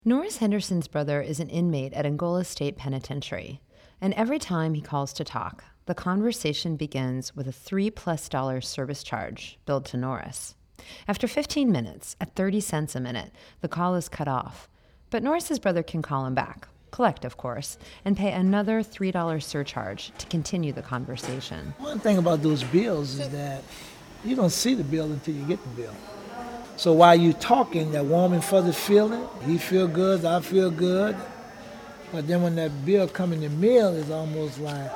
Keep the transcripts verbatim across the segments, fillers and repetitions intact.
Norris Henderson's brother is an inmate at Angola State Penitentiary, and every time he calls to talk, the conversation begins with a three-plus dollar service charge billed to Norris. After fifteen minutes, at thirty cents a minute, the call is cut off, but Norris's brother can call him back, collect, of course, and pay another three dollar surcharge to continue the conversation. One thing about those bills is that you don't see the bill until you get the bill. So while you're talking, that warm and fuzzy feeling, he feel good, I feel good. But then when that bill come in the mail, it's almost like,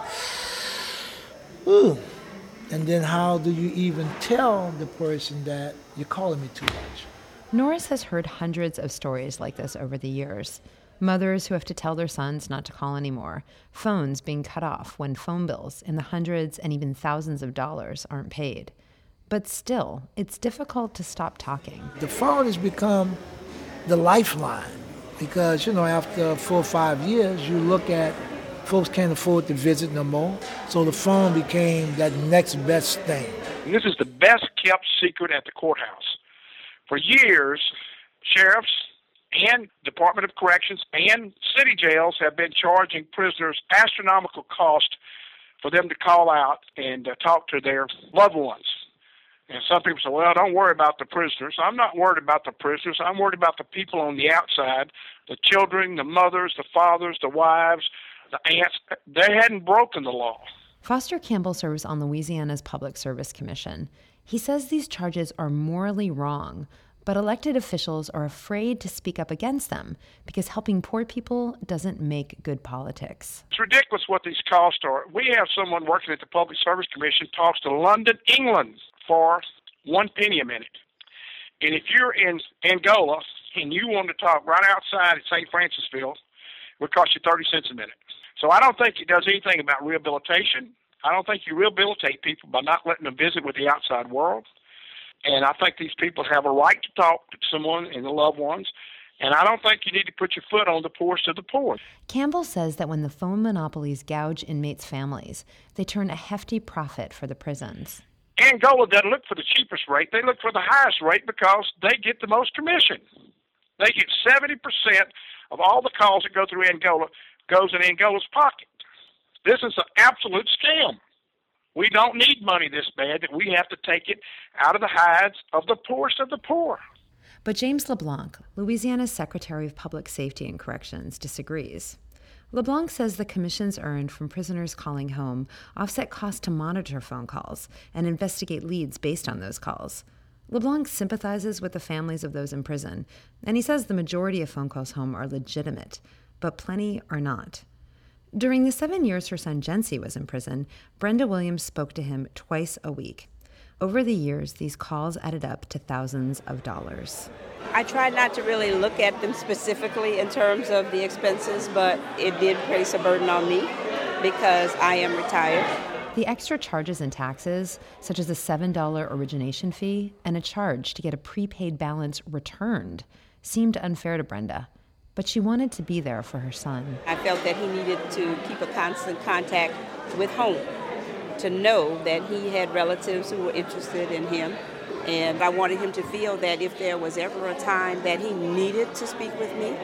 ooh. And then how do you even tell the person that you're calling me too much? Norris has heard hundreds of stories like this over the years. Mothers who have to tell their sons not to call anymore, phones being cut off when phone bills in the hundreds and even thousands of dollars aren't paid. But still, it's difficult to stop talking. The phone has become the lifeline because, you know, after four or five years, you look at folks can't afford to visit no more, so the phone became that next best thing. And this is the best kept secret at the courthouse. For years, sheriffs and Department of Corrections and city jails have been charging prisoners astronomical cost for them to call out and uh, talk to their loved ones. And some people say, well, don't worry about the prisoners. I'm not worried about the prisoners. I'm worried about the people on the outside, the children, the mothers, the fathers, the wives, the aunts. They hadn't broken the law. Foster Campbell serves on Louisiana's Public Service Commission. He says these charges are morally wrong, but elected officials are afraid to speak up against them because helping poor people doesn't make good politics. It's ridiculous what these costs are. We have someone working at the Public Service Commission talks to London, England for one penny a minute. And if you're in Angola and you want to talk right outside at Saint Francisville, it would cost you thirty cents a minute. So I don't think it does anything about rehabilitation. I don't think you rehabilitate people by not letting them visit with the outside world. And I think these people have a right to talk to someone and the loved ones. And I don't think you need to put your foot on the poorest of the poor. Campbell says that when the phone monopolies gouge inmates' families, they turn a hefty profit for the prisons. Angola doesn't look for the cheapest rate. They look for the highest rate because they get the most commission. They get seventy percent of all the calls that go through Angola goes in Angola's pocket. This is an absolute scam. We don't need money this bad that we have to take it out of the hides of the poorest of the poor. But James LeBlanc, Louisiana's Secretary of Public Safety and Corrections, disagrees. LeBlanc says the commissions earned from prisoners calling home offset costs to monitor phone calls and investigate leads based on those calls. LeBlanc sympathizes with the families of those in prison, and he says the majority of phone calls home are legitimate, but plenty are not. During the seven years her son Jency was in prison, Brenda Williams spoke to him twice a week. Over the years, these calls added up to thousands of dollars. I tried not to really look at them specifically in terms of the expenses, but it did place a burden on me because I am retired. The extra charges and taxes, such as a seven dollar origination fee and a charge to get a prepaid balance returned, seemed unfair to Brenda. But she wanted to be there for her son. I felt that he needed to keep a constant contact with home, to know that he had relatives who were interested in him. And I wanted him to feel that if there was ever a time that he needed to speak with me,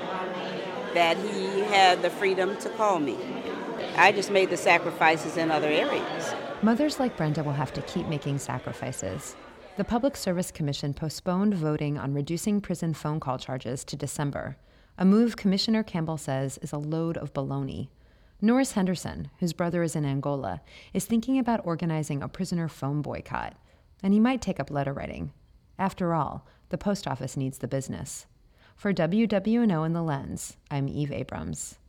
that he had the freedom to call me. I just made the sacrifices in other areas. Mothers like Brenda will have to keep making sacrifices. The Public Service Commission postponed voting on reducing prison phone call charges to December, a move Commissioner Campbell says is a load of baloney. Norris Henderson, whose brother is in Angola, is thinking about organizing a prisoner phone boycott, and he might take up letter writing. After all, the post office needs the business. For W W N O and The Lens, I'm Eve Abrams.